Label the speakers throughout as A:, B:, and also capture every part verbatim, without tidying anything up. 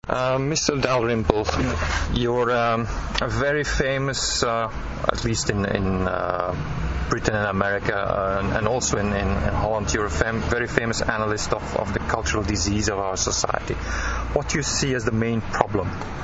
A: Uh, Mister Dalrymple, you're um, a very famous, uh, at least in, in uh, Britain and America, uh, and, and also in, in, in Holland, you're a fam- very famous analyst of, of the cultural disease of our society. What do you see as the main problem?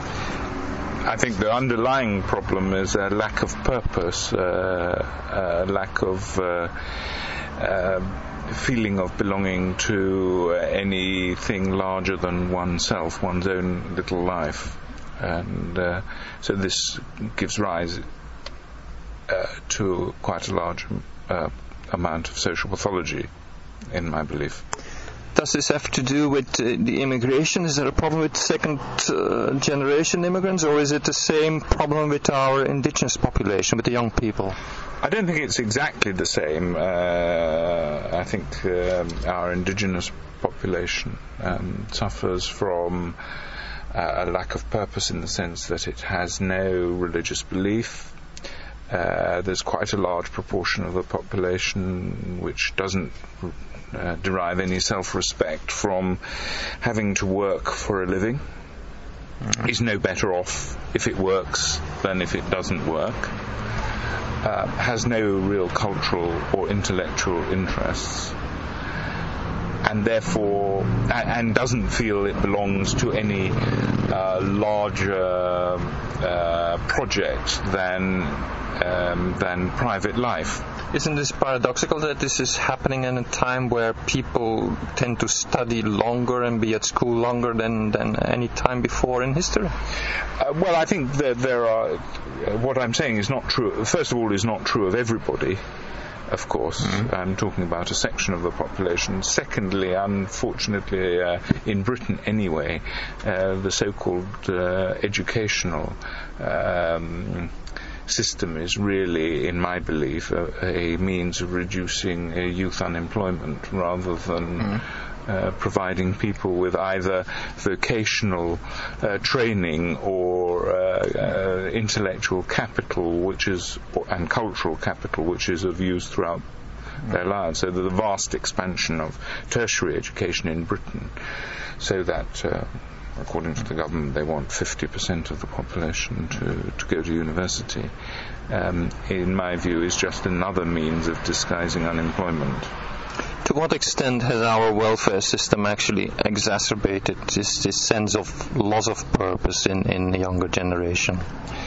B: I think the underlying problem is a lack of purpose, uh, a lack of uh, uh, feeling of belonging to anything larger than oneself, one's own little life. And uh, so this gives rise uh, to quite a large uh, amount of social pathology, in my belief.
A: Does this have to do with uh, the immigration? Is there a problem with second uh, generation immigrants, or is it the same problem with our indigenous population, with the young people?
B: I don't think it's exactly the same. Uh, I think um, our indigenous population um, suffers from uh, a lack of purpose in the sense that it has no religious belief. Uh, there's quite a large proportion of the population which doesn't uh, derive any self-respect from having to work for a living. Mm-hmm. Is no better off if it works than if it doesn't work. Uh, has no real cultural or intellectual interests, and therefore and, and doesn't feel it belongs to any uh, larger uh, project than um, than private life.
A: Isn't this paradoxical that this is happening in a time where people tend to study longer and be at school longer than, than any time before in history?
B: Uh, well, I think that there are... Uh, what I'm saying is not true. First of all, is not true of everybody, of course. Mm-hmm. I'm talking about a section of the population. Secondly, unfortunately, uh, in Britain anyway, uh, the so-called uh, educational um, system is really, in my belief, a, a means of reducing uh, youth unemployment rather than mm. uh, providing people with either vocational uh, training or uh, uh, intellectual capital, which is and cultural capital, which is of use throughout mm. their lives. So the vast expansion of tertiary education in Britain, so that. Uh, According to the government, they want fifty percent of the population to, to go to university. Um, in my view, is just another means of disguising unemployment.
A: To what extent has our welfare system actually exacerbated this, this sense of loss of purpose in, in the younger generation?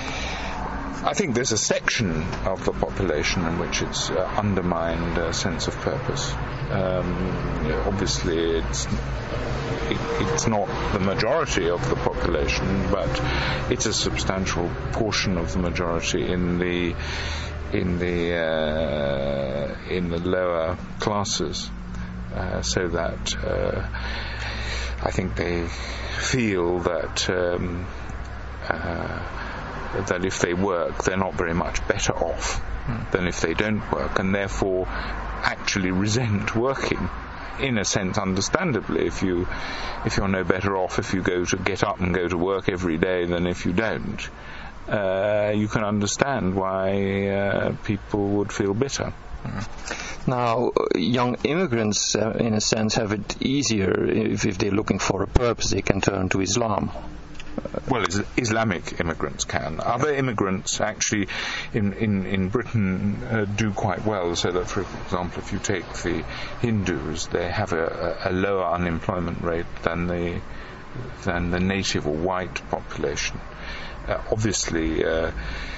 B: I think there's a section of the population in which it's uh, undermined a sense of purpose. Um, you know, obviously, it's it, it's not the majority of the population, but it's a substantial portion of the majority in the in the uh, in the lower classes. Uh, so that uh, I think they feel that. Um, uh, that if they work, they're not very much better off mm. than if they don't work, and therefore actually resent working. In a sense, understandably, if you if you're no better off if you go to get up and go to work every day than if you don't, uh, you can understand why uh, people would feel bitter.
A: Mm. Now, young immigrants, uh, in a sense, have it easier if, if they're looking for a purpose. They can turn to Islam.
B: Well, Islamic immigrants can. Other immigrants actually in, in, in Britain uh, do quite well, so that, for example, if you take the Hindus, they have a, a lower unemployment rate than the, than the native or white population. Uh, obviously, uh,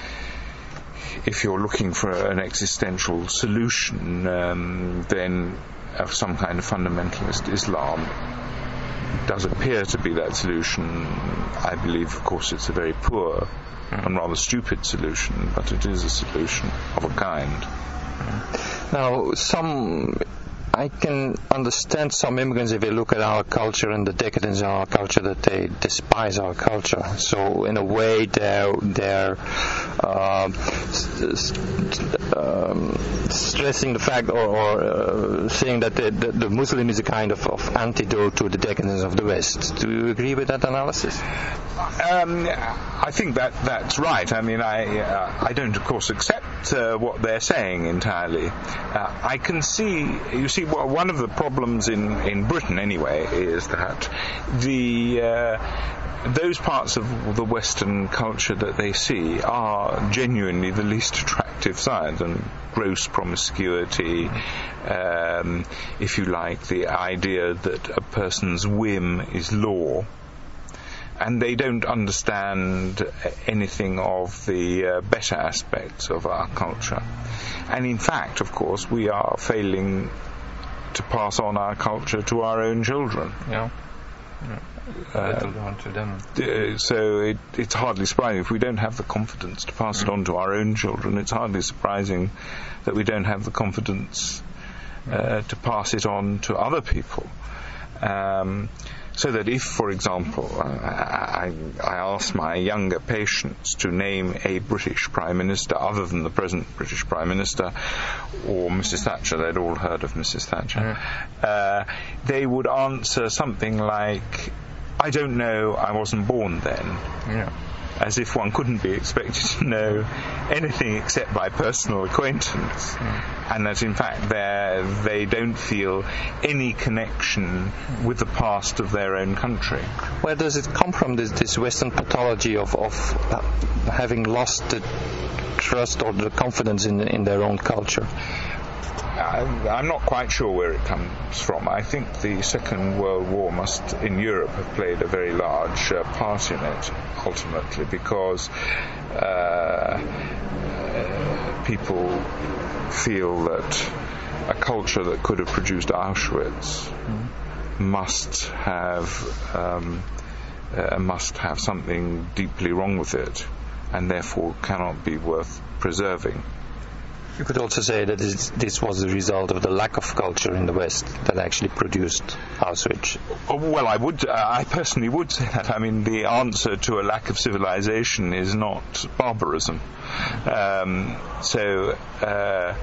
B: if you're looking for an existential solution, um, then of some kind of fundamentalist Islam does appear to be that solution. I believe, of course, it's a very poor mm. and rather stupid solution, but it is a solution of a kind.
A: Now, some... I can understand some immigrants, if they look at our culture and the decadence of our culture, that they despise our culture. So in a way, they're they're uh, st- st- um, stressing the fact, or, or uh, saying that the, the, the Muslim is a kind of, of antidote to the decadence of the West. Do you agree with that analysis?
B: Um, I think that that's right. I mean, I uh, I don't, of course, accept what uh, what they're saying entirely. Uh, I can see, you see, well, one of the problems in, in Britain anyway is that the uh, those parts of the Western culture that they see are genuinely the least attractive side, and gross promiscuity, um, if you like, the idea that a person's whim is law. And they don't understand anything of the uh, better aspects of our culture. And in fact, of course, we are failing to pass on our culture to our own children.
A: Yeah. yeah. Uh, on to them.
B: Uh, so it, it's hardly surprising if we don't have the confidence to pass mm. it on to our own children. It's hardly surprising that we don't have the confidence uh, to pass it on to other people. Um, So that if, for example, uh, I, I ask my younger patients to name a British Prime Minister other than the present British Prime Minister or Missus Thatcher, they'd all heard of Missus Thatcher, mm. uh, they would answer something like, I don't know, I wasn't born then.
A: Yeah.
B: As if one couldn't be expected to know anything except by personal acquaintance, mm. and that in fact they don't feel any connection with the past of their own country.
A: Where does it come from, this, this Western pathology of, of uh, having lost the trust or the confidence in, in their own culture?
B: I'm not quite sure where it comes from. I think the Second World War must, in Europe, have played a very large uh, part in it, ultimately, because uh, uh, people feel that a culture that could have produced Auschwitz mm. must have um, uh, must have something deeply wrong with it, and therefore cannot be worth preserving.
A: You could also say that this, this was the result of the lack of culture in the West that actually produced Auschwitz.
B: Well, I would, uh, I personally would say that. I mean, the answer to a lack of civilization is not barbarism. Um, so, uh,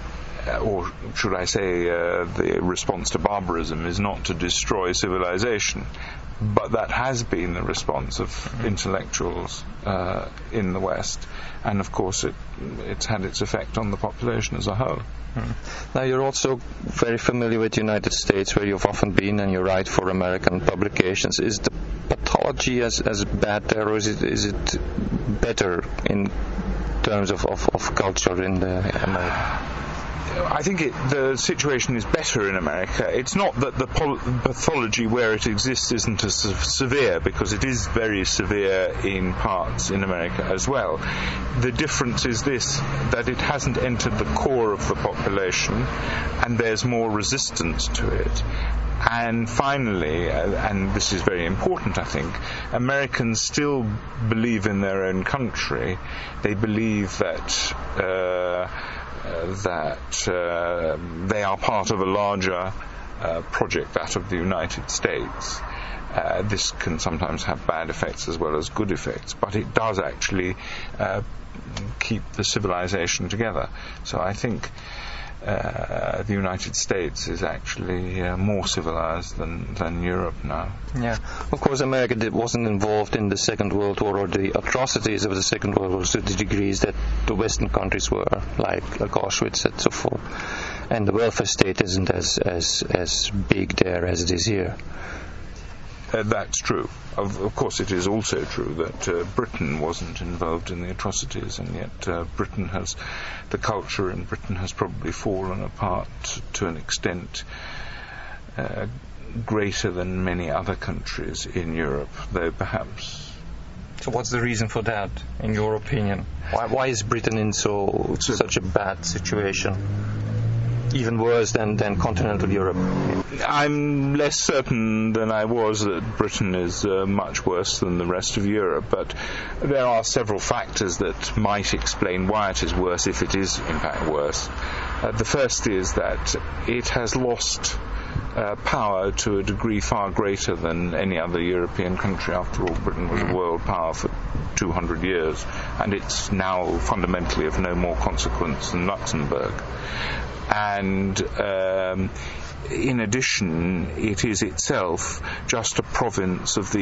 B: or should I say, uh, the response to barbarism is not to destroy civilization. But that has been the response of mm-hmm. intellectuals uh, in the West, and of course it, it's had its effect on the population as a whole.
A: Mm. Now you're also very familiar with the United States, where you've often been, and you write for American publications. Is the pathology as, as bad there, or is it, is it better in terms of, of, of culture in the America?
B: I think it, the situation is better in America. It's not that the pol- pathology where it exists isn't as severe, because it is very severe in parts in America as well. The difference is this, that it hasn't entered the core of the population, and there's more resistance to it. And finally, uh, and this is very important, I think, Americans still believe in their own country. They believe that uh, Uh, that uh, they are part of a larger uh, project, that of the United States. Uh, this can sometimes have bad effects as well as good effects, but it does actually uh, keep the civilization together. So I think uh, the United States is actually uh, more civilized than, than Europe now.
A: Yeah, of course America did, wasn't involved in the Second World War or the atrocities of the Second World War to the degrees that the Western countries were, like, like Auschwitz and so forth. And the welfare state isn't as, as, as big there as it is here.
B: Uh, that's true. Of, of course, it is also true that uh, Britain wasn't involved in the atrocities, and yet uh, Britain has, the culture in Britain has probably fallen apart to an extent uh, greater than many other countries in Europe, though perhaps.
A: So what's the reason for that, in your opinion? Why, why is Britain in so, so such a bad situation? Even worse than, than continental Europe?
B: I'm less certain than I was that Britain is uh, much worse than the rest of Europe, but there are several factors that might explain why it is worse, if it is in fact worse. Uh, the first is that it has lost uh, power to a degree far greater than any other European country. After all, Britain was a world power for two hundred years, and it's now fundamentally of no more consequence than Luxembourg. And um, in addition, it is itself just a province of the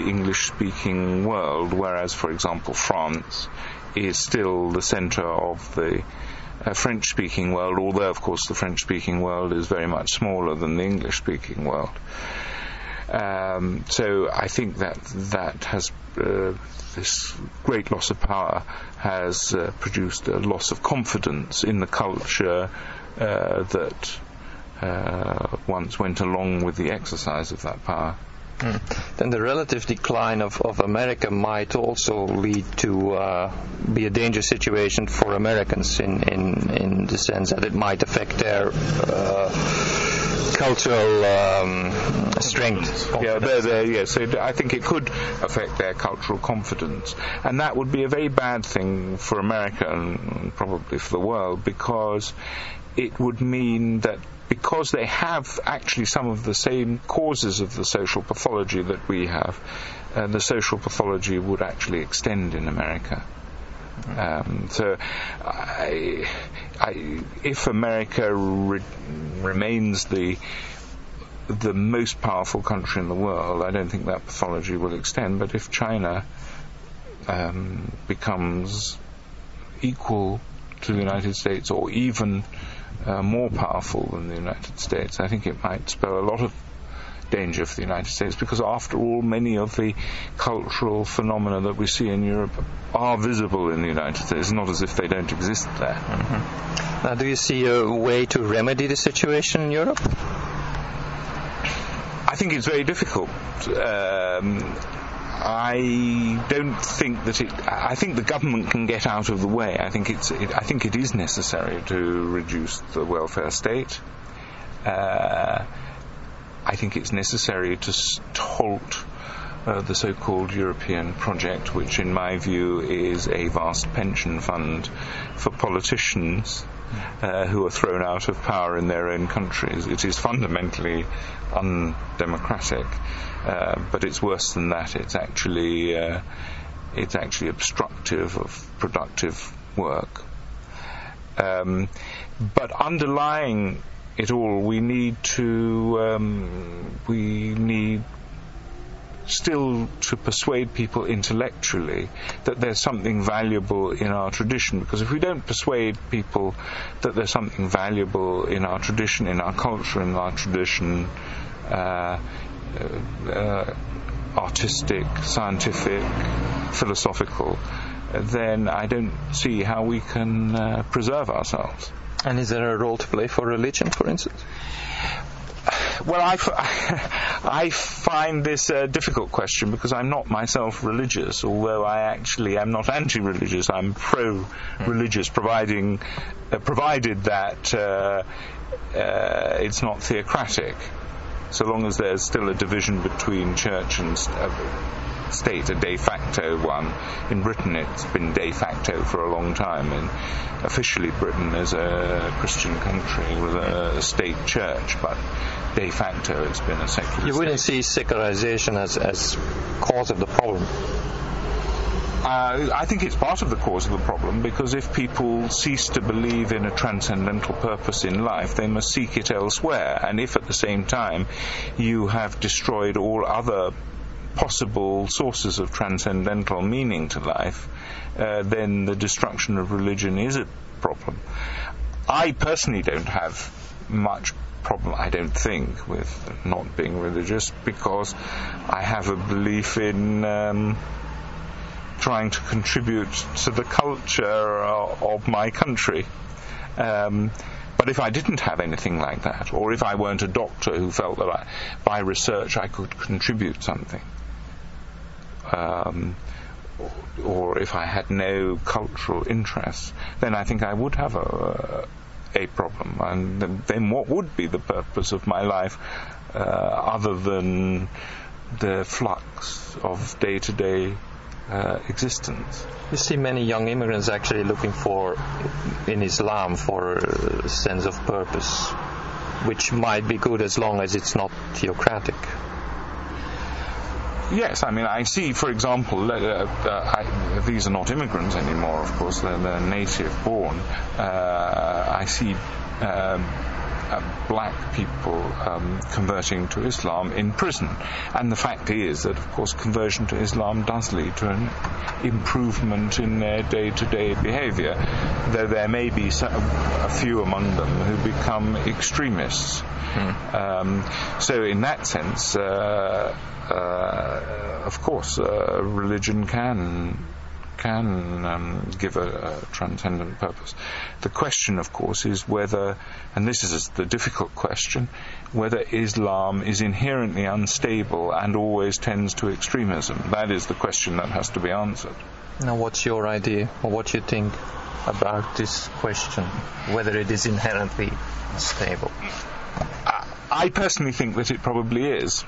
B: English-speaking world, whereas, for example, France is still the centre of the uh, French-speaking world, although, of course, the French-speaking world is very much smaller than the English-speaking world. Um, so I think that that has uh, this great loss of power has uh, produced a loss of confidence in the culture uh, that uh, once went along with the exercise of that power.
A: Mm. Then the relative decline of, of America might also lead to uh, be a dangerous situation for Americans in, in, in the sense that it might affect their uh, cultural um, strength.
B: Yeah, they're, they're, yes. So I think it could affect their cultural confidence, and that would be a very bad thing for America and probably for the world, because it would mean that because they have actually some of the same causes of the social pathology that we have, uh, the social pathology would actually extend in America. Um, so, I, I, if America re- remains the the most powerful country in the world, I don't think that pathology will extend. But if China um, becomes equal to the United States, or even uh, more powerful than the United States, I think it might spell a lot of danger for the United States, because after all, many of the cultural phenomena that we see in Europe are visible in the United States. It's not as if they don't exist there.
A: Mm-hmm. Now, do you see a way to remedy the situation in Europe?
B: I think it's very difficult. Um, I don't think that it. I think the government can get out of the way. I think it's. It, I think it is necessary to reduce the welfare state. Uh, I think it's necessary to halt uh, the so-called European project, which in my view is a vast pension fund for politicians uh, who are thrown out of power in their own countries. It is fundamentally undemocratic, uh, but it's worse than that. It's actually uh, it's actually obstructive of productive work. Um, but underlying it all, we need to um, we need still to persuade people intellectually that there's something valuable in our tradition, because if we don't persuade people that there's something valuable in our tradition, in our culture, in our tradition, uh, uh, artistic, scientific, philosophical, then I don't see how we can uh, preserve ourselves.
A: And is there a role to play for religion, for instance?
B: Well, I, f- I find this a difficult question, because I'm not myself religious, although I actually am not anti-religious. I'm pro-religious, providing, uh, provided that uh, uh, it's not theocratic. So long as there's still a division between church and uh, state, a de facto one. In Britain it's been de facto for a long time, and officially Britain is a Christian country with a state church, but de facto it's been a secular
A: You wouldn't
B: state.
A: see secularization as, as cause of the problem?
B: Uh, I think it's part of the cause of the problem, because if people cease to believe in a transcendental purpose in life, they must seek it elsewhere. And if at the same time you have destroyed all other possible sources of transcendental meaning to life, uh, then the destruction of religion is a problem. I personally don't have much problem, I don't think, with not being religious, because I have a belief in um, trying to contribute to the culture uh, of my country. Um, but if I didn't have anything like that, or if I weren't a doctor who felt that I, by research I could contribute something, um, or if I had no cultural interests, then I think I would have a, a problem. And then what would be the purpose of my life uh, other than the flux of day-to-day Uh, existence?
A: You see many young immigrants actually looking for, in Islam, for a sense of purpose, which might be good as long as it's not theocratic.
B: Yes, I mean, I see, for example, uh, uh, I, these are not immigrants anymore, of course, they're, they're native born. Uh, I see um, uh, black people um, converting to Islam in prison. And the fact is that, of course, conversion to Islam does lead to an improvement in their day-to-day behaviour, though there may be a few among them who become extremists. Mm. Um, so in that sense, uh, uh, of course, uh, religion can can um, give a, a transcendent purpose. The question, of course, is whether, and this is the difficult question, whether Islam is inherently unstable and always tends to extremism. That is the question that has to be answered.
A: Now, what's your idea, or what you think about this question, whether it is inherently unstable?
B: I personally think that it probably is,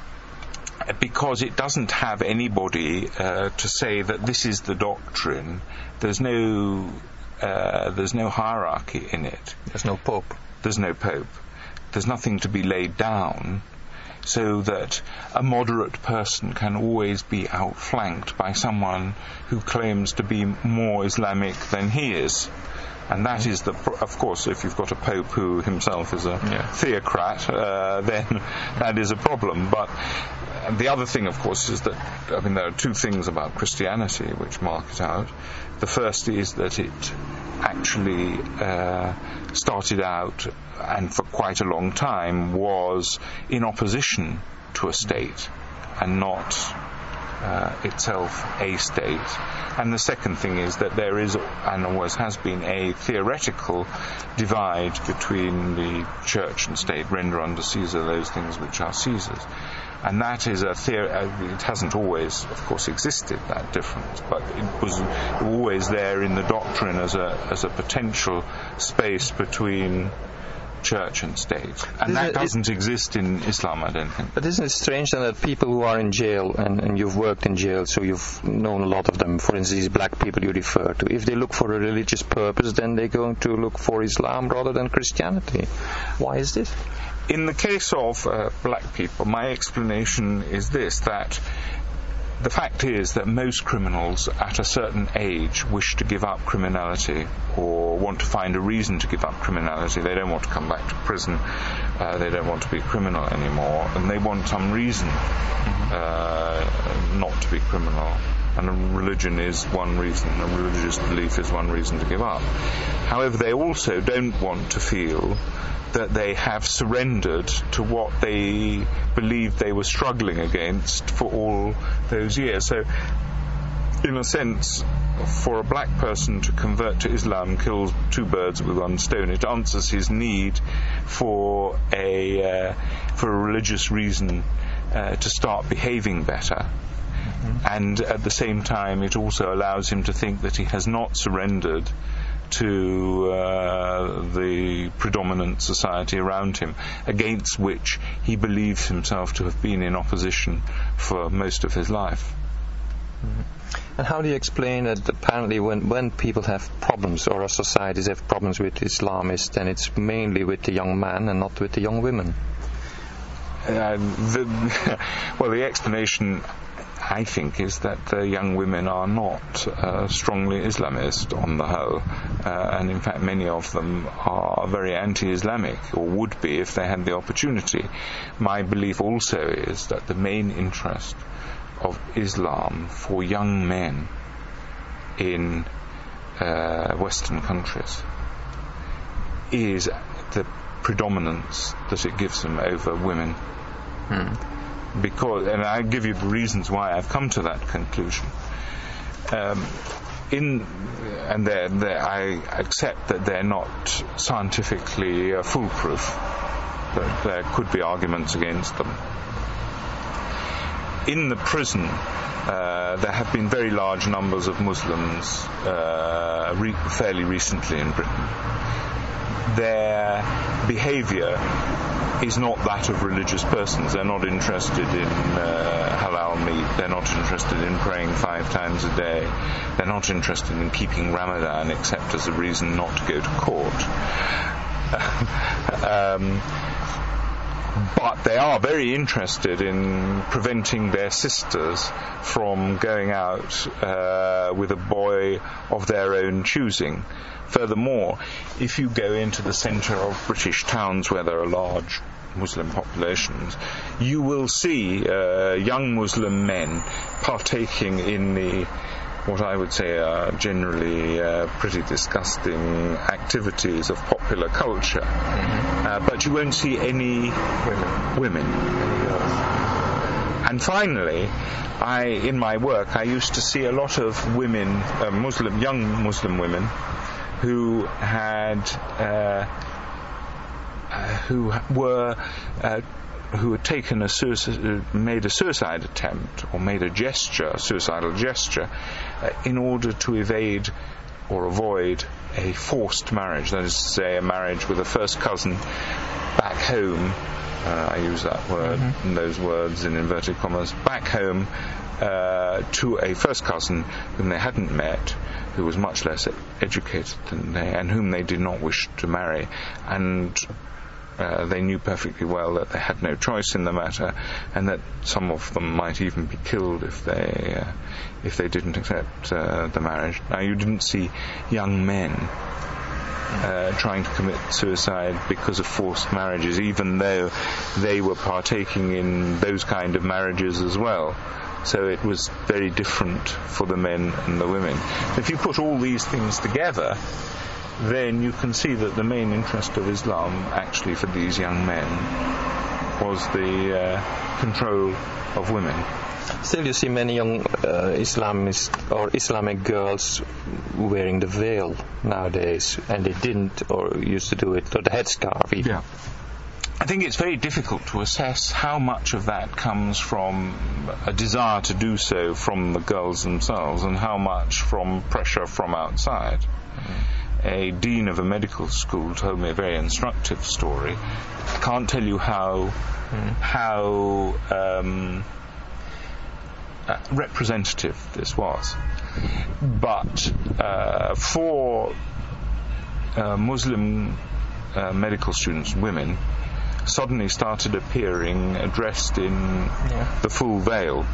B: because it doesn't have anybody uh, to say that this is the doctrine. There's no uh, there's no hierarchy in it.
A: There's no pope.
B: There's no pope. There's nothing to be laid down, so that a moderate person can always be outflanked by someone who claims to be more Islamic than he is. And that is the, of course, if you've got a pope who himself is a yeah. theocrat, uh, then that is a problem. But the other thing, of course, is that, I mean, there are two things about Christianity which mark it out. The first is that it actually uh, started out, and for quite a long time, was in opposition to a state and not Uh, itself a state. And the second thing is that there is, and always has been, a theoretical divide between the church and state. Render unto Caesar those things which are Caesar's. And that is a theory. It hasn't always, of course, existed, that difference, but it was always there in the doctrine as a as a potential space between church and state, and
A: isn't
B: that
A: it,
B: doesn't it, exist in Islam, I don't think.
A: But isn't it strange then that people who are in jail, and, and you've worked in jail, so you've known a lot of them, for instance, these black people you refer to, if they look for a religious purpose, then they're going to look for Islam rather than Christianity. Why is this?
B: In the case of uh, black people, my explanation is this, that the fact is that most criminals at a certain age wish to give up criminality, or want to find a reason to give up criminality. They don't want to come back to prison. Uh, they don't want to be a criminal anymore, and they want some reason uh, not to be criminal. And religion is one reason, and religious belief is one reason to give up. However, they also don't want to feel that they have surrendered to what they believed they were struggling against for all those years. So, in a sense, for a black person to convert to Islam kills two birds with one stone. It answers his need for a uh, for a religious reason uh, to start behaving better. Mm-hmm. And at the same time, it also allows him to think that he has not surrendered to uh, the predominant society around him, against which he believes himself to have been in opposition for most of his life.
A: Mm-hmm. And how do you explain that apparently when, when people have problems, or our societies have problems with Islamists, then it's mainly with the young man and not with the young women?
B: Uh, the, well, the explanation, I think, is that the young women are not uh, strongly Islamist on the whole, uh, and in fact many of them are very anti-Islamic, or would be if they had the opportunity. My belief also is that the main interest of Islam for young men in uh, Western countries is the predominance that it gives them over women. Hmm. Because, and I'll give you the reasons why I've come to that conclusion. Um, in and they're, they're, I accept that they're not scientifically uh, foolproof. That there could be arguments against them. In the prison, uh, there have been very large numbers of Muslims uh, re- fairly recently in Britain. Their behaviour is not that of religious persons. They're not interested in uh, halal meat. They're not interested in praying five times a day. They're not interested in keeping Ramadan except as a reason not to go to court. um, but they are very interested in preventing their sisters from going out uh, with a boy of their own choosing. Furthermore, if you go into the centre of British towns where there are large Muslim populations, you will see uh, young Muslim men partaking in the, what I would say are generally uh, pretty disgusting activities of popular culture. Mm-hmm. Uh, but you won't see any women. women. And finally, I, in my work, I used to see a lot of women, uh, Muslim, young Muslim women, who had, uh, uh, who were, uh, who had taken a suicide, made a suicide attempt or made a gesture, a suicidal gesture, uh, in order to evade or avoid a forced marriage. That is to say, a marriage with a first cousin back home. Uh, I use that word, mm-hmm. those words in inverted commas, back home uh, to a first cousin whom they hadn't met, who was much less educated than they, and whom they did not wish to marry. And uh, they knew perfectly well that they had no choice in the matter, and that some of them might even be killed if they uh, if they didn't accept uh, the marriage. Now, you didn't see young men Uh, trying to commit suicide because of forced marriages, even though they were partaking in those kind of marriages as well. So it was very different for the men and the women. If you put all these things together, then you can see that the main interest of Islam, actually for these young men, was the uh, control of women.
A: Still, you see many young uh, Islamist or Islamic girls wearing the veil nowadays, and they didn't or used to do it, or the headscarf even.
B: Yeah. I think it's very difficult to assess how much of that comes from a desire to do so from the girls themselves and how much from pressure from outside. Mm. A dean of a medical school told me a very instructive story. I can't tell you how mm. how um, Uh, representative this was, but uh, for uh, Muslim uh, medical students, women suddenly started appearing uh, dressed in yeah. the full veil,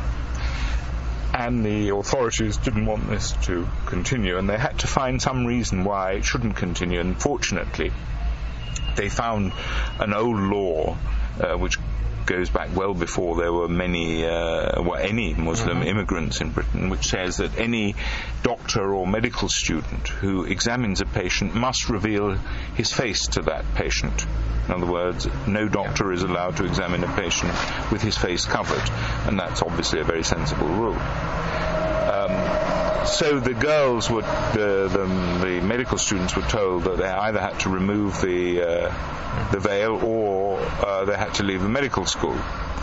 B: and the authorities didn't want this to continue, and they had to find some reason why it shouldn't continue. And fortunately, they found an old law uh, which goes back well before there were many, uh, well, any Muslim mm-hmm. immigrants in Britain, which says that any doctor or medical student who examines a patient must reveal his face to that patient. In other words, no doctor is allowed to examine a patient with his face covered, and that's obviously a very sensible rule. Um, so the girls would, the, the, the medical students were told that they either had to remove the uh, the veil or uh, they had to leave the medical school.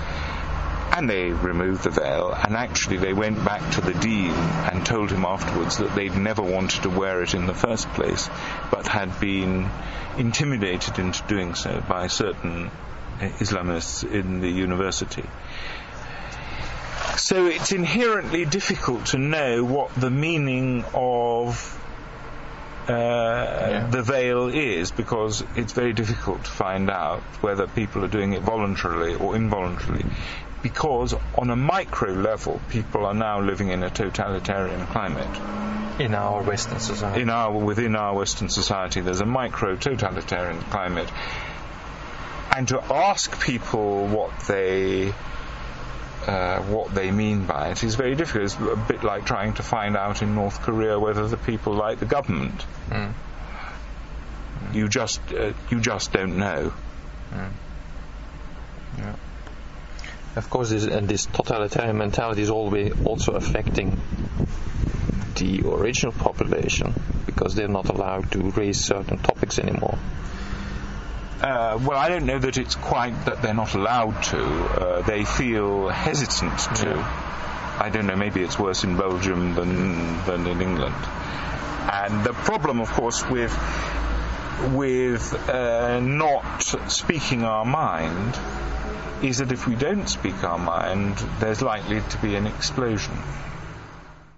B: And they removed the veil, and actually they went back to the dean and told him afterwards that they'd never wanted to wear it in the first place, but had been intimidated into doing so by certain Islamists in the university. So it's inherently difficult to know what the meaning of uh, yeah. the veil is, because it's very difficult to find out whether people are doing it voluntarily or involuntarily, because on a micro level people are now living in a totalitarian climate.
A: In our Western society.
B: In our, within our Western society there's a micro totalitarian climate. And to ask people what they Uh, what they mean by it is very difficult. It's a bit like trying to find out in North Korea whether the people like the government. Mm. Mm. You just uh, you just don't know.
A: Mm. Yeah. Of course, this, and this totalitarian mentality is always also affecting the original population, because they're not allowed to raise certain topics anymore.
B: Uh, well, I don't know that it's quite that they're not allowed to. Uh, they feel hesitant to. Yeah. I don't know, maybe it's worse in Belgium than than in England. And the problem, of course, with with uh, not speaking our mind is that if we don't speak our mind, there's likely to be an explosion.